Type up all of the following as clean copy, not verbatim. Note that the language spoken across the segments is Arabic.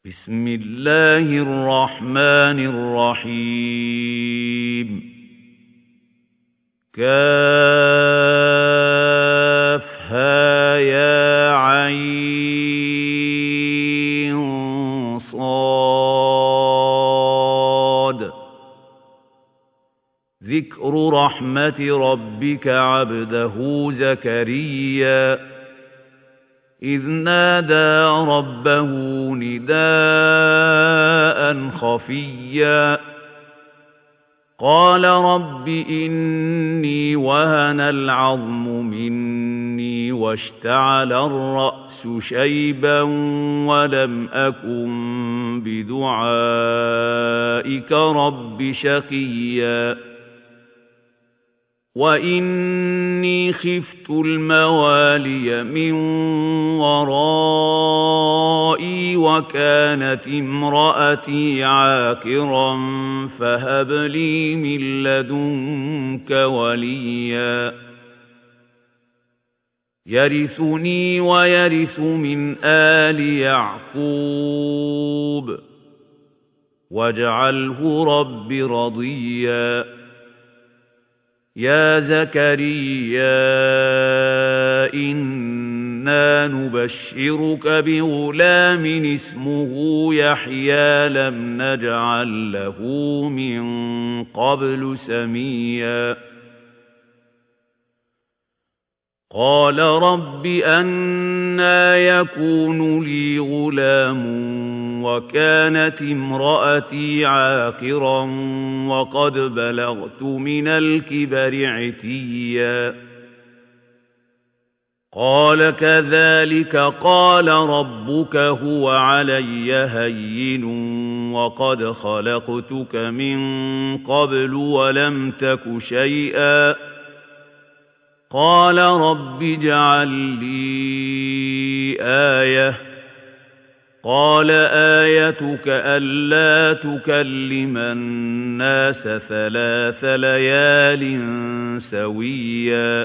بسم الله الرحمن الرحيم كافها يا عين صاد ذكر رحمة ربك عبده زكريا إذ نادى ربه نداء خفيا قال رب إني وهن العظم مني واشتعل الرأس شيبا ولم أكن بدعائك رب شقيا وإني خفت الموالي من ورائي وكانت امرأتي عاقرا فهب لي من لدنك وليا يرثني ويرث من آل يعقوب واجعله رب رضيا يا زكريا إنا نبشرك بغلام اسمه يحيى لم نجعل له من قبل سميا قال رب أنى يكون لي غلام وكانت امرأتي عاقرا وقد بلغت من الكبر عتيا قال كذلك قال ربك هو علي هين وقد خلقتك من قبل ولم تك شيئا قال رب اجعل لي آية قال آيتك ألا تكلم الناس 3 ليال سويا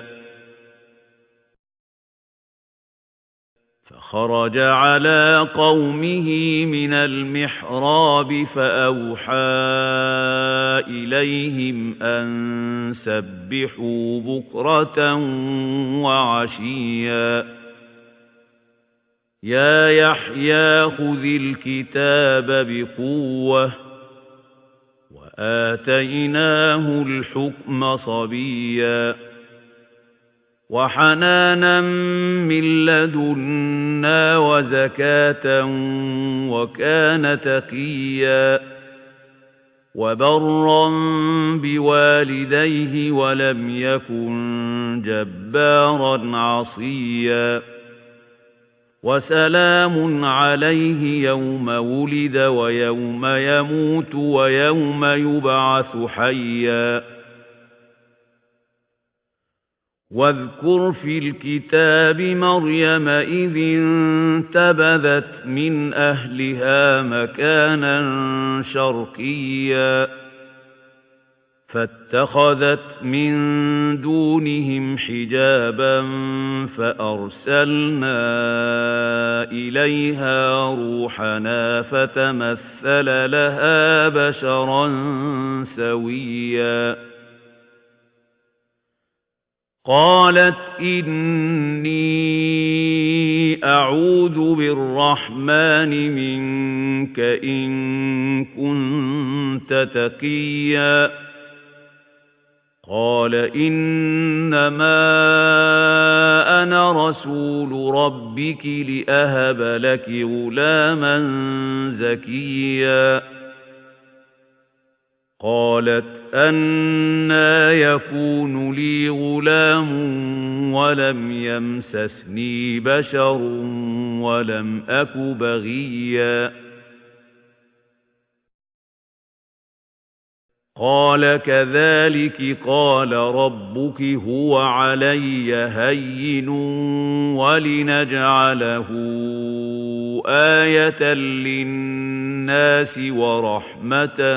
فخرج على قومه من المحراب فأوحى إليهم أن سبحوا بكرة وعشيا يا يحيى خذ الكتاب بقوة وآتيناه الحكم صبيا وحنانا من لدنا وزكاة وكان تقيا وبرا بوالديه ولم يكن جبارا عصيا وسلام عليه يوم ولد ويوم يموت ويوم يبعث حيا واذكر في الكتاب مريم إذ انتبذت من أهلها مكانا شرقيا فاتخذت من دونهم حجابا فأرسلنا إليها روحنا فتمثل لها بشرا سويا قالت إني أعوذ بالرحمن منك إن كنت تقيا قال إنما أنا رسول ربك لأهب لك غلاما زكيا قالت أنى يكون لي غلام ولم يمسسني بشر ولم أك بغيا قال كذلك قال ربك هو علي هين ولنجعله آية للناس ورحمة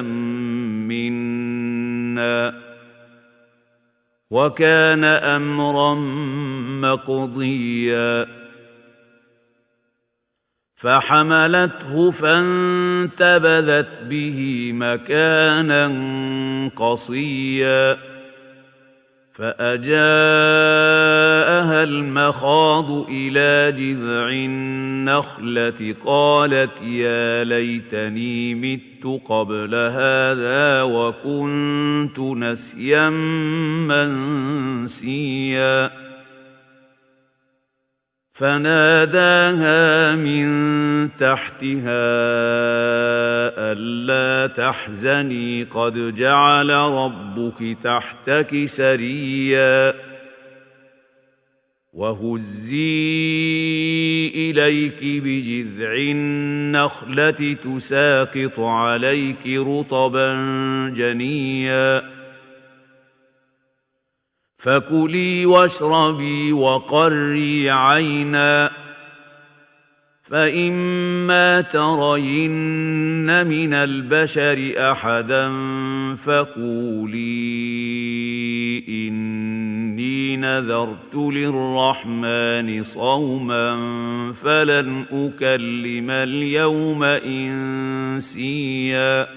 منا وكان أمرا مقضيا فحملته فانتبذت به مكانا قصيا فأجاءها المخاض إلى جذع النخلة قالت يا ليتني مت قبل هذا وكنت نسيا منسيا فناداها من تحتها ألا تحزني قد جعل ربك تحتك سريا وهزي إليك بجذع النخلة تساقط عليك رطبا جنيا فكلي واشربي وقري عينا فإما ترين من البشر أحدا فقولي إني نذرت للرحمن صوما فلن أكلم اليوم إنسيا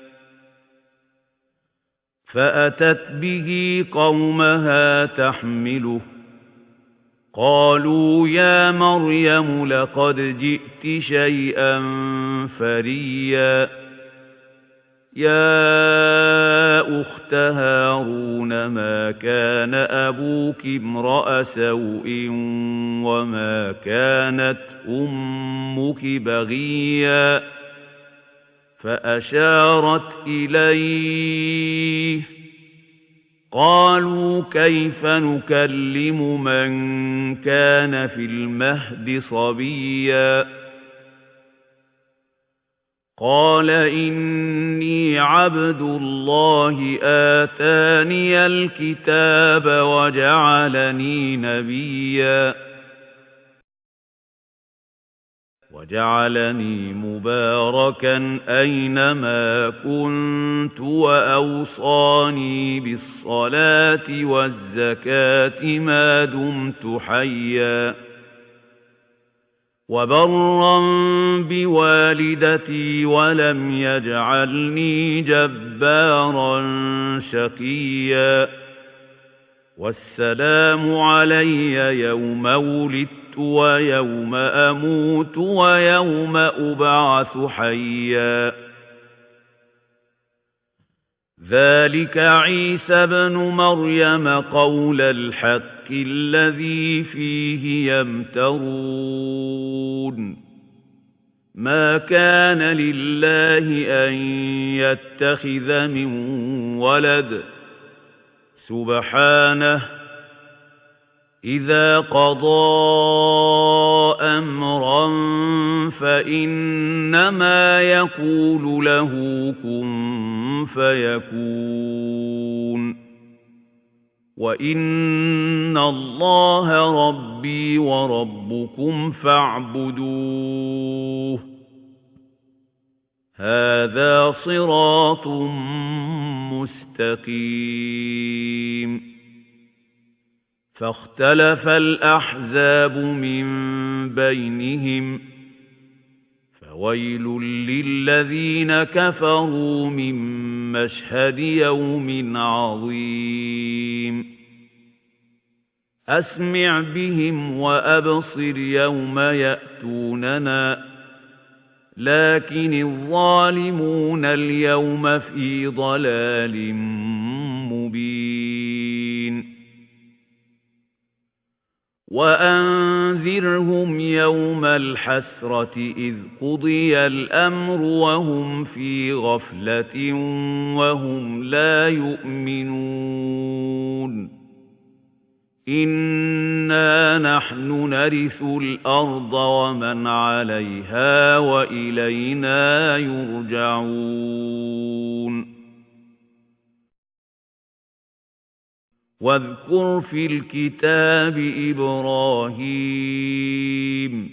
فأتت به قومها تحمله قالوا يا مريم لقد جئت شيئا فريا يا أخت هارون ما كان أبوك امرأ سوء وما كانت أمك بغيا فأشارت إليه قالوا كيف نكلم من كان في المهد صبيا قال إني عبد الله آتاني الكتاب وجعلني نبيا وجعلني مباركا أينما كنت وأوصاني بالصلاة والزكاة ما دمت حيا وبرا بوالدتي ولم يجعلني جبارا شقيا والسلام علي يوم ولدت ويوم أموت ويوم أبعث حيا ذلك عيسى بن مريم قول الحق الذي فيه يمترون ما كان لله أن يتخذ من ولد سبحانه إذا قضى أمرا فإنما يقول له كن فيكون وإن الله ربي وربكم فاعبدوه هذا صراط مستقيم فاختلف الأحزاب من بينهم فويل للذين كفروا من مشهد يوم عظيم أسمع بهم وأبصر يوم يأتوننا لكن الظالمون اليوم في ضلال مبين وأنذرهم يوم الحسرة إذ قضي الأمر وهم في غفلة وهم لا يؤمنون إنا نحن نرث الأرض ومن عليها وإلينا يرجعون واذكر في الكتاب إبراهيم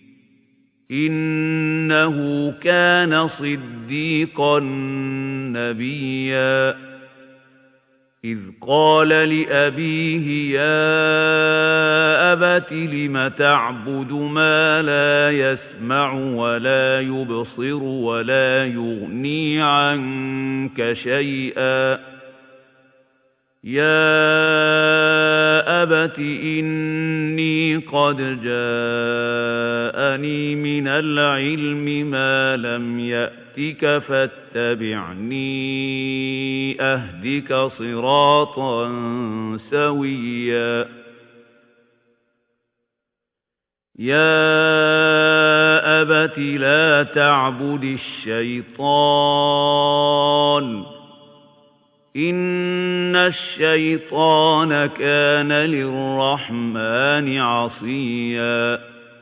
إنه كان صديقا نبيا إذ قال لأبيه يا أبت لم تعبد ما لا يسمع ولا يبصر ولا يغني عنك شيئا يا أبت إني قد جاءني من العلم ما لم يأتك فاتبعني أهدك صراطا سويا يا أبت لا تعبد الشيطان إن الشيطان كان للرحمن عصيا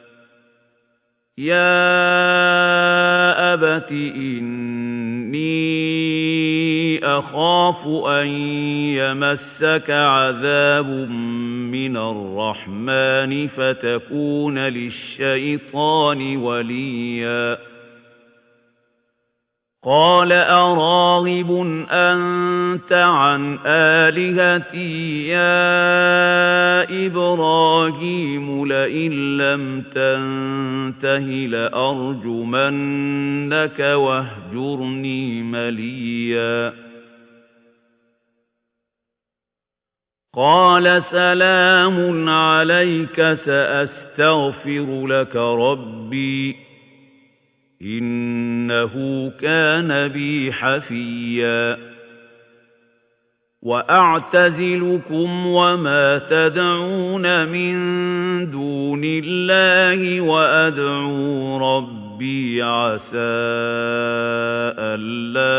يا أبت إني أخاف أن يمسك عذاب من الرحمن فتكون للشيطان وليا قال أراغب أنت عن آلهتي يا إبراهيم لئن لم تنته لأرجمنك واهجرني مليا قال سلام عليك سأستغفر لك ربي إنه كان بي حفيا وأعتزلكم وما تدعون من دون الله وأدعو ربي عسى ألا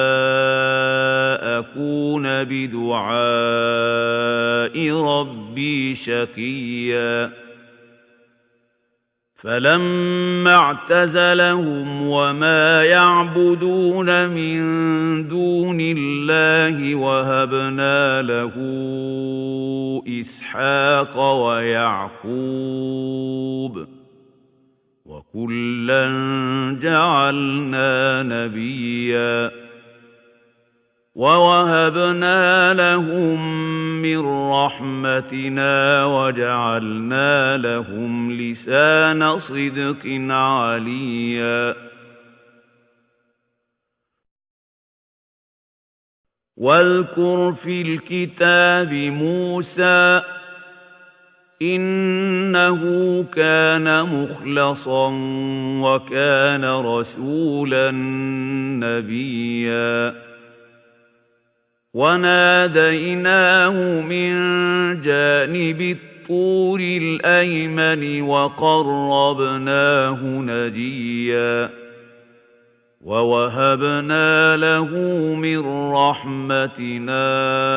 أكون بدعاء ربي شقيا فلما اعتزلهم وما يعبدون من دون الله وهبنا له إسحاق ويعقوب وكلا جعلنا نبيا ووهبنا لهم من رحمتنا وجعلنا لهم لسان صدق عليا واذكر في الكتاب موسى إنه كان مخلصا وكان رسولا نبيا وناديناه من جانب الطور الأيمن وقربناه نجيا ووهبنا له من رحمتنا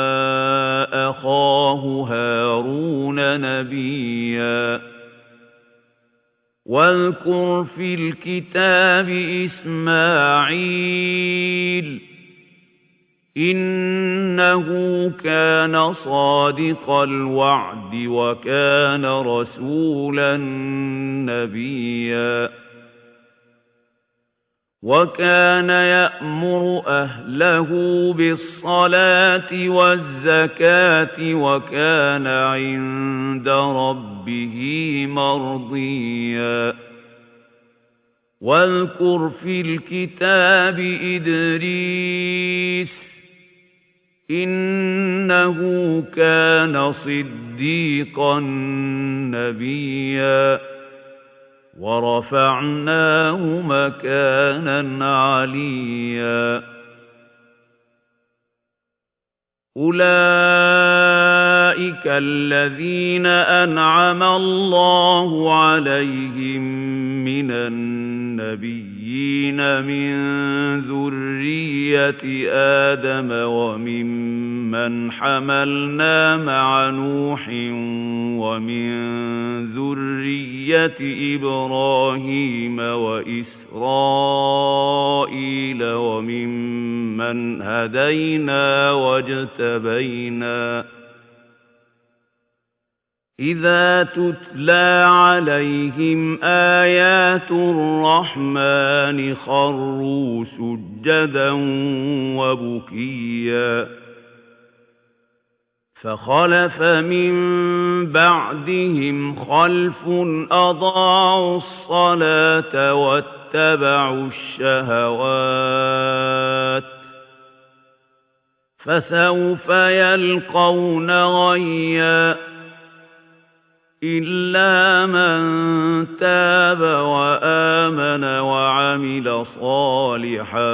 أخاه هارون نبيا واذكر في الكتاب إسماعيل إنه كان صادق الوعد وكان رسولا نبيا وكان يأمر أهله بالصلاة والزكاة وكان عند ربه مرضيا واذكر في الكتاب إدريس إنه كان صديقا نبيا ورفعناه مكانا عليا أولئك الذين أنعم الله عليهم من النبيين من ذرية آدم وممن حملنا مع نوح ومن ذرية إبراهيم وإسرائيل وممن هدينا واجتبينا إذا تتلى عليهم آيات الرحمن خروا سجدا وبكيا فخلف من بعدهم خلف أضاعوا الصلاة واتبعوا الشهوات فسوف يلقون غيا إلا من تاب وآمن وعمل صالحا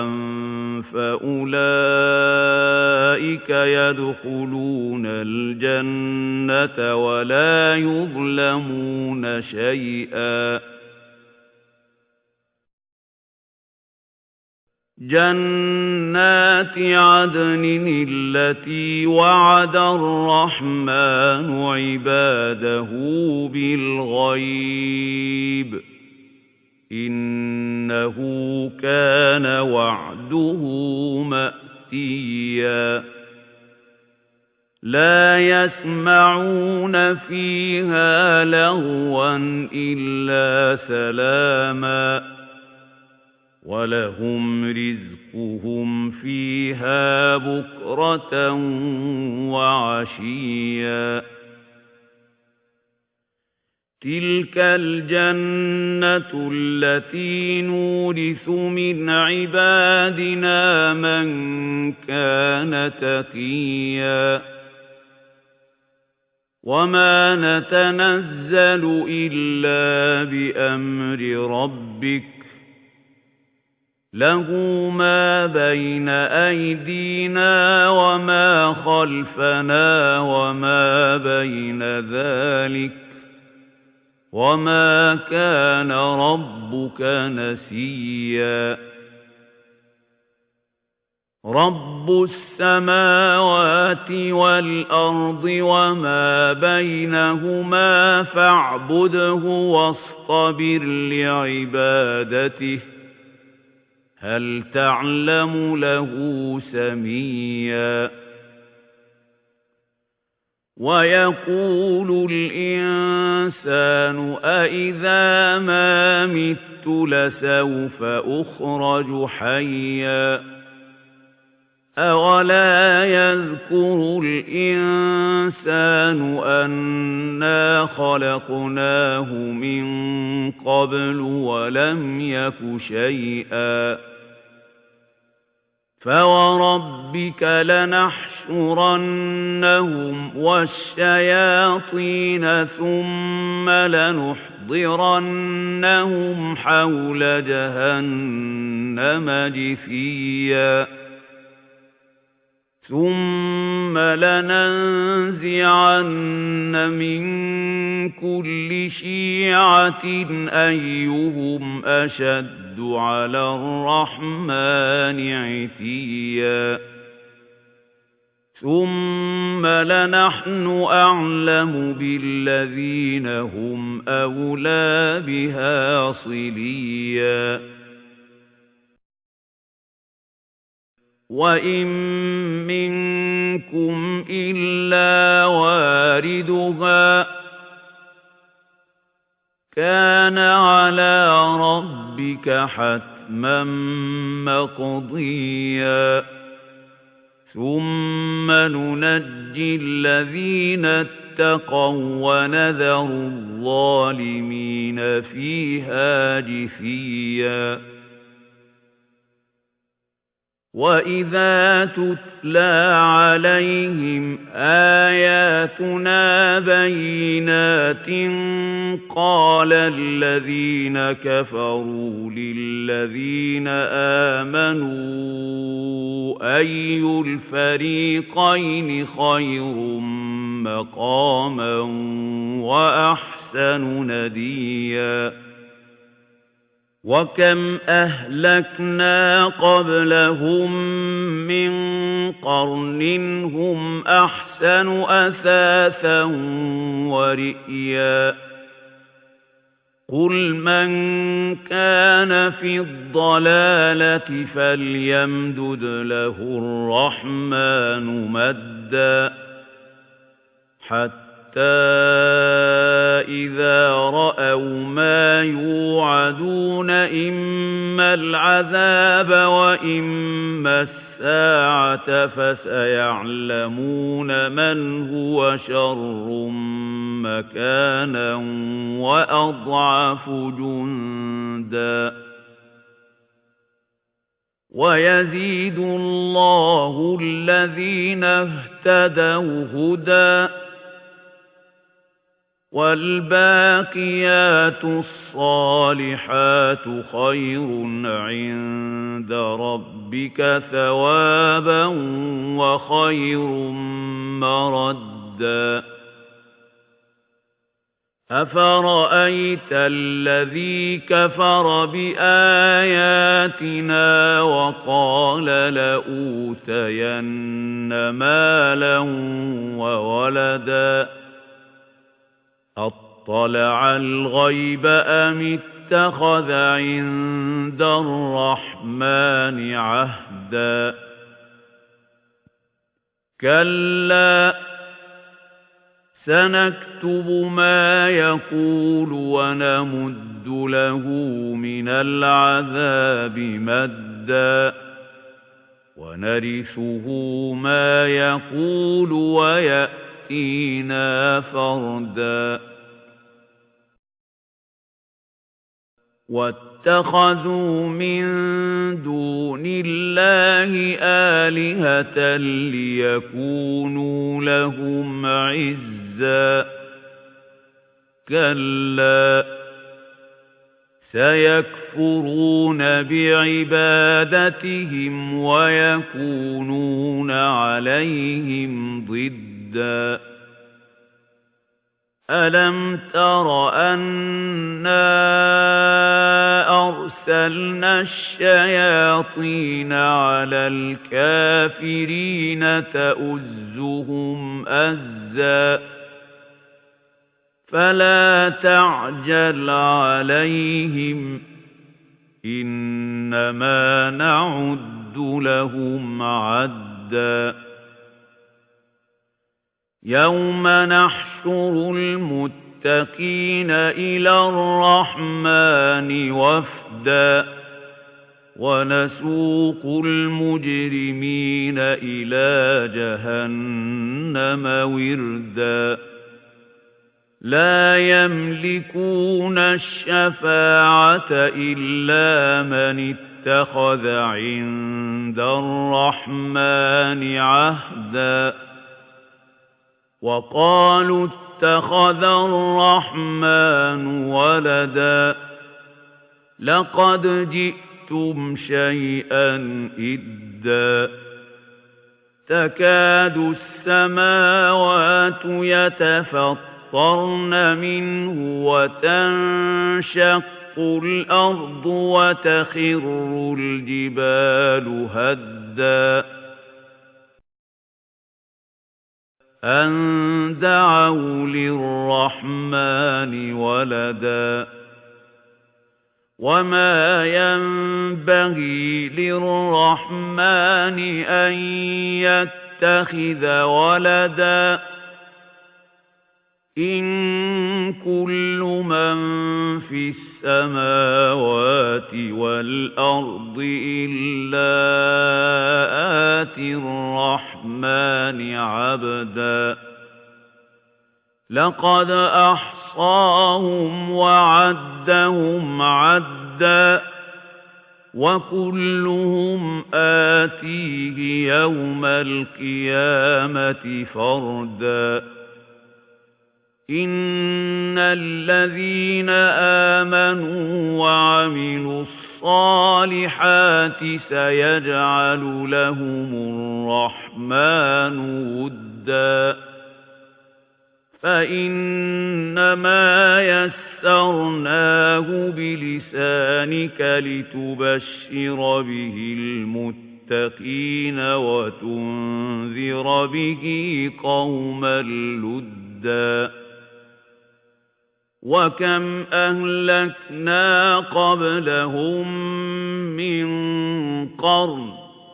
فأولئك يدخلون الجنة ولا يظلمون شيئا جنات عدن التي وعد الرحمن عباده بالغيب إنه كان وعده مأتيا لا يسمعون فيها لغوا إلا سلاما ولهم رزقهم فيها بكرة وعشيا تلك الجنة التي نورث من عبادنا من كان تقيا وما نتنزل إلا بأمر ربك له ما بين أيدينا وما خلفنا وما بين ذلك وما كان ربك نسيا رب السماوات والأرض وما بينهما فاعبده واصطبر لعبادته هل تعلم له سميا ويقول الإنسان أإذا ما مت لسوف أخرج حيا أولا يذكر الإنسان أنا خلقناه من قبل ولم يك شيئا فوربك لنحشرنهم والشياطين ثم لنحضرنهم حول جهنم جثيا ثم لننزعن من كل شيعة أيهم أشد على الرحمن عتيا ثم لنحن أعلم بالذين هم أولى بها صليا وإن منكم إلا واردها كان على ربك حتما مقضيا ثم ننجي الذين اتقوا ونذر الظالمين فيها جثيا وَإِذَا تُتْلَى عَلَيْهِمْ آيَاتُنَا بَيِّنَاتٍ قَالَ الَّذِينَ كَفَرُوا لِلَّذِينَ آمَنُوا أَيُّ الْفَرِيقَيْنِ خَيْرٌ مَّقَامًا وَأَحْسَنُ نَدِيًّا وَكَمْ أَهْلَكْنَا قَبْلَهُمْ مِنْ قَرْنٍ هُمْ أَحْسَنُ أَثَاثًا وَرِئْيًا قُلْ مَنْ كَانَ فِي الضَّلَالَةِ فَلْيَمْدُدْ لَهُ الرَّحْمَنُ مَدًّا حَتَّى إِذَا رَأَوْا مَا يُوعَدُونَ إِمَّا الْعَذَابَ وَإِمَّا السَّاعَةَ فَسَيَعْلَمُونَ مَنْ هُوَ شَرٌّ مَكَانًا وَأَضْعَفُ جُندًا وَيَزِيدُ اللَّهُ الَّذِينَ اهْتَدَوْا هُدًى وَالْبَاقِيَاتُ الصَّالِحَاتُ خَيْرٌ عِندَ رَبِّكَ ثَوَابًا وَخَيْرٌ مَّرَدًّا أَفَرَأَيْتَ الَّذِي كَفَرَ بِآيَاتِنَا وَقَالَ لَأُوتَيَنَّ مَالًا وَوَلَدًا أَطَّلَعَ الْغَيْبَ أَمِ اتَّخَذَ عِندَ الرَّحْمَنِ عَهْدًا كَلَّا سَنَكْتُبُ مَا يَقُولُ وَنَمُدُّ لَهُ مِنَ الْعَذَابِ مَدًّا وَنَرِثُهُ مَا يَقُولُ وَيَأْتِينَا فَرْدًا وَاتَّخَذُوا مِن دُونِ اللَّهِ آلِهَةً لِيَكُونُوا لَهُمْ عِزًّا كَلَّا سَيَكْفُرُونَ بِعِبَادَتِهِمْ وَيَكُونُونَ عَلَيْهِمْ ضِدًّا أَلَمْ تَرَ أَنَّا أَرْسَلْنَا الشَّيَاطِينَ عَلَى الْكَافِرِينَ تَؤُزُّهُمْ أَزًّا فَلَا تَعْجَلْ عَلَيْهِمْ إِنَّمَا نَعُدُّ لَهُمْ عَدًّا يَوْمَ نَحْشُرُ الْمُتَّقِينَ إِلَى الرَّحْمَنِ وَفْدًا وَنَسُوقُ الْمُجْرِمِينَ إِلَى جَهَنَّمَ وِرْدًا لَا يَمْلِكُونَ الشَّفَاعَةَ إِلَّا مَنِ اتَّخَذَ عِندَ الرَّحْمَنِ عَهْدًا وَقَالُوا اتَّخَذَ الرَّحْمَنُ وَلَدًا لَقَدْ جِئْتُمْ شَيْئًا إِدًّا تَكَادُ السَّمَاوَاتُ يَتَفَطَّرْنَ مِنْهُ وَتَنشَقُّ الْأَرْضُ وَتَخِرُّ الْجِبَالُ هَدًّا أَن دَعَوْا لِلرَّحْمَنِ وَلَدًا وَمَا يَنبَغِي لِلرَّحْمَنِ أَن يَتَّخِذَ وَلَدًا إِن كُلُّ مَن فِي السَّمَاوَاتِ وَالْأَرْضِ إِلَّا آتِي الرَّحْمَنِ عَبْدًا لَقَدْ أَحْصَاهُمْ وَعَدَّهُمْ عَدًّا وَكُلُّهُمْ آتِيهِ يَوْمَ الْقِيَامَةِ فَرْدًا إِنَّ الَّذِينَ آمَنُوا وَعَمِلُوا الصَّالِحَاتِ سَيَجْعَلُ لَهُمُ الرَّحْمَنُ وُدًّا فَإِنَّمَا يَسَّرْنَاهُ بِلِسَانِكَ لِتُبَشِّرَ بِهِ الْمُتَّقِينَ وَتُنذِرَ بِهِ قَوْمًا لُدًّا وَكَمْ أَهْلَكْنَا قَبْلَهُم مِّن قَرْنٍ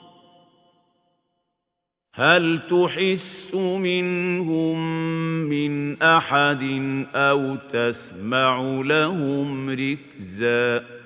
هَلْ تُحِسُّ مِنْهُم مِّنْ أَحَدٍ أَوْ تَسْمَعُ لَهُمْ رِكْزًا